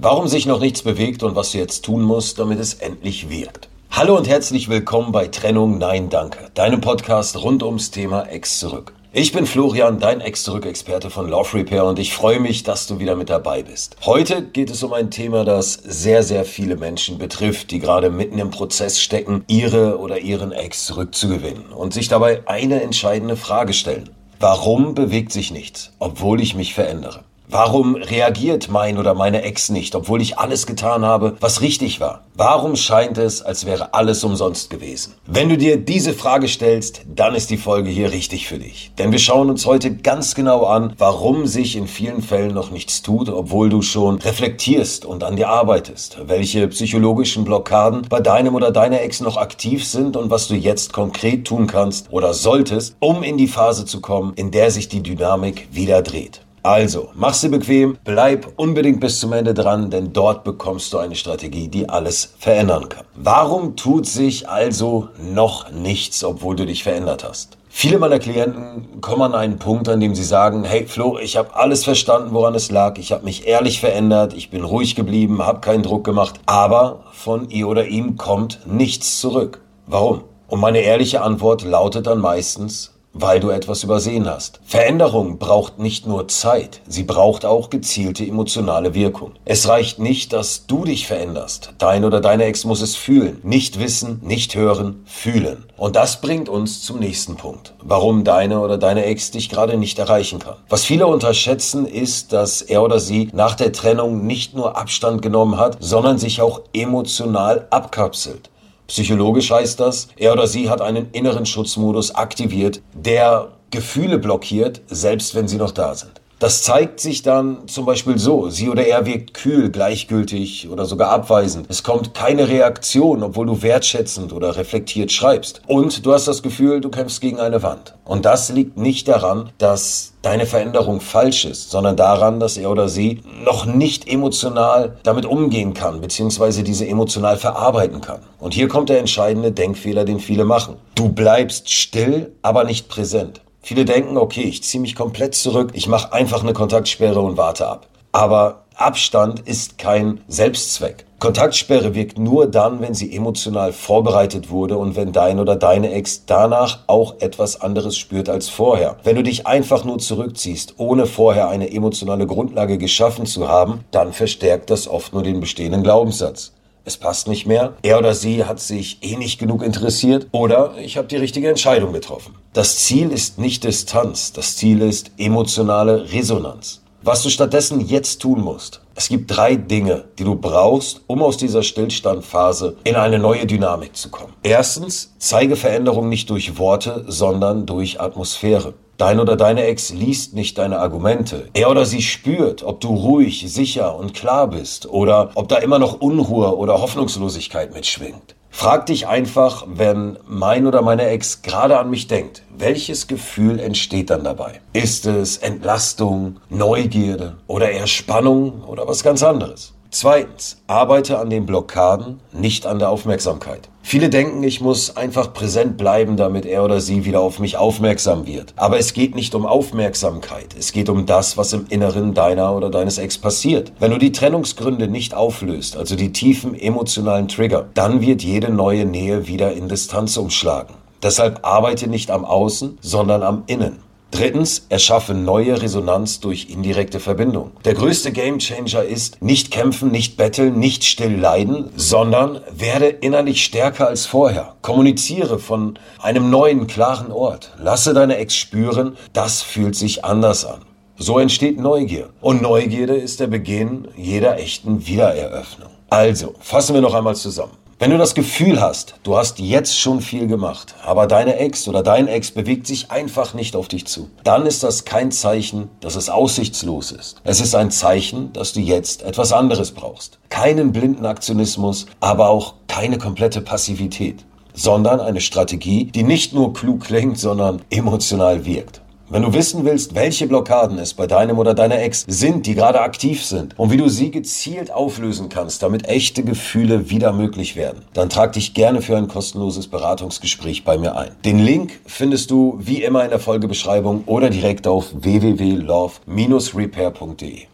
Warum sich noch nichts bewegt und was du jetzt tun musst, damit es endlich wirkt. Hallo und herzlich willkommen bei Trennung Nein Danke, deinem Podcast rund ums Thema Ex zurück. Ich bin Florian, dein Ex-Zurück-Experte von Love Repair und ich freue mich, dass du wieder mit dabei bist. Heute geht es um ein Thema, das sehr, sehr viele Menschen betrifft, die gerade mitten im Prozess stecken, ihre oder ihren Ex zurückzugewinnen und sich dabei eine entscheidende Frage stellen. Warum bewegt sich nichts, obwohl ich mich verändere? Warum reagiert mein oder meine Ex nicht, obwohl ich alles getan habe, was richtig war? Warum scheint es, als wäre alles umsonst gewesen? Wenn du dir diese Frage stellst, dann ist die Folge hier richtig für dich. Denn wir schauen uns heute ganz genau an, warum sich in vielen Fällen noch nichts tut, obwohl du schon reflektierst und an dir arbeitest. Welche psychologischen Blockaden bei deinem oder deiner Ex noch aktiv sind und was du jetzt konkret tun kannst oder solltest, um in die Phase zu kommen, in der sich die Dynamik wieder dreht. Also, mach's dir bequem, bleib unbedingt bis zum Ende dran, denn dort bekommst du eine Strategie, die alles verändern kann. Warum tut sich also noch nichts, obwohl du dich verändert hast? Viele meiner Klienten kommen an einen Punkt, an dem sie sagen, hey Flo, ich habe alles verstanden, woran es lag, ich habe mich ehrlich verändert, ich bin ruhig geblieben, habe keinen Druck gemacht, aber von ihr oder ihm kommt nichts zurück. Warum? Und meine ehrliche Antwort lautet dann meistens, weil du etwas übersehen hast. Veränderung braucht nicht nur Zeit, sie braucht auch gezielte emotionale Wirkung. Es reicht nicht, dass du dich veränderst. Dein oder deine Ex muss es fühlen. Nicht wissen, nicht hören, fühlen. Und das bringt uns zum nächsten Punkt. Warum deine oder deine Ex dich gerade nicht erreichen kann. Was viele unterschätzen, ist, dass er oder sie nach der Trennung nicht nur Abstand genommen hat, sondern sich auch emotional abkapselt. Psychologisch heißt das, er oder sie hat einen inneren Schutzmodus aktiviert, der Gefühle blockiert, selbst wenn sie noch da sind. Das zeigt sich dann zum Beispiel so, sie oder er wirkt kühl, gleichgültig oder sogar abweisend. Es kommt keine Reaktion, obwohl du wertschätzend oder reflektiert schreibst. Und du hast das Gefühl, du kämpfst gegen eine Wand. Und das liegt nicht daran, dass deine Veränderung falsch ist, sondern daran, dass er oder sie noch nicht emotional damit umgehen kann, beziehungsweise diese emotional verarbeiten kann. Und hier kommt der entscheidende Denkfehler, den viele machen. Du bleibst still, aber nicht präsent. Viele denken, okay, ich ziehe mich komplett zurück, ich mache einfach eine Kontaktsperre und warte ab. Aber Abstand ist kein Selbstzweck. Kontaktsperre wirkt nur dann, wenn sie emotional vorbereitet wurde und wenn dein oder deine Ex danach auch etwas anderes spürt als vorher. Wenn du dich einfach nur zurückziehst, ohne vorher eine emotionale Grundlage geschaffen zu haben, dann verstärkt das oft nur den bestehenden Glaubenssatz. Es passt nicht mehr, er oder sie hat sich nicht genug interessiert oder ich habe die richtige Entscheidung getroffen. Das Ziel ist nicht Distanz, das Ziel ist emotionale Resonanz. Was du stattdessen jetzt tun musst, es gibt 3 Dinge, die du brauchst, um aus dieser Stillstandphase in eine neue Dynamik zu kommen. Erstens, zeige Veränderung nicht durch Worte, sondern durch Atmosphäre. Dein oder deine Ex liest nicht deine Argumente. Er oder sie spürt, ob du ruhig, sicher und klar bist oder ob da immer noch Unruhe oder Hoffnungslosigkeit mitschwingt. Frag dich einfach, wenn mein oder meine Ex gerade an mich denkt, welches Gefühl entsteht dann dabei? Ist es Entlastung, Neugierde oder eher Spannung oder was ganz anderes? Zweitens, arbeite an den Blockaden, nicht an der Aufmerksamkeit. Viele denken, ich muss einfach präsent bleiben, damit er oder sie wieder auf mich aufmerksam wird. Aber es geht nicht um Aufmerksamkeit. Es geht um das, was im Inneren deiner oder deines Ex passiert. Wenn du die Trennungsgründe nicht auflöst, also die tiefen emotionalen Trigger, dann wird jede neue Nähe wieder in Distanz umschlagen. Deshalb arbeite nicht am Außen, sondern am Innen. Drittens, erschaffe neue Resonanz durch indirekte Verbindung. Der größte Gamechanger ist, nicht kämpfen, nicht betteln, nicht still leiden, sondern werde innerlich stärker als vorher. Kommuniziere von einem neuen, klaren Ort. Lasse deine Ex spüren, das fühlt sich anders an. So entsteht Neugier. Und Neugierde ist der Beginn jeder echten Wiedereröffnung. Also, fassen wir noch einmal zusammen. Wenn du das Gefühl hast, du hast jetzt schon viel gemacht, aber deine Ex oder dein Ex bewegt sich einfach nicht auf dich zu, dann ist das kein Zeichen, dass es aussichtslos ist. Es ist ein Zeichen, dass du jetzt etwas anderes brauchst. Keinen blinden Aktionismus, aber auch keine komplette Passivität, sondern eine Strategie, die nicht nur klug klingt, sondern emotional wirkt. Wenn du wissen willst, welche Blockaden es bei deinem oder deiner Ex sind, die gerade aktiv sind und wie du sie gezielt auflösen kannst, damit echte Gefühle wieder möglich werden, dann trag dich gerne für ein kostenloses Beratungsgespräch bei mir ein. Den Link findest du wie immer in der Folgebeschreibung oder direkt auf www.love-repair.de.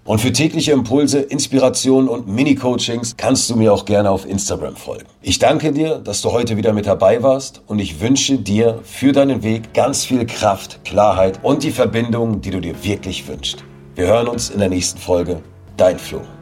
Und für tägliche Impulse, Inspiration und Mini-Coachings kannst du mir auch gerne auf Instagram folgen. Ich danke dir, dass du heute wieder mit dabei warst und ich wünsche dir für deinen Weg ganz viel Kraft, Klarheit und die Verbindung, die du dir wirklich wünschst. Wir hören uns in der nächsten Folge. Dein Flo.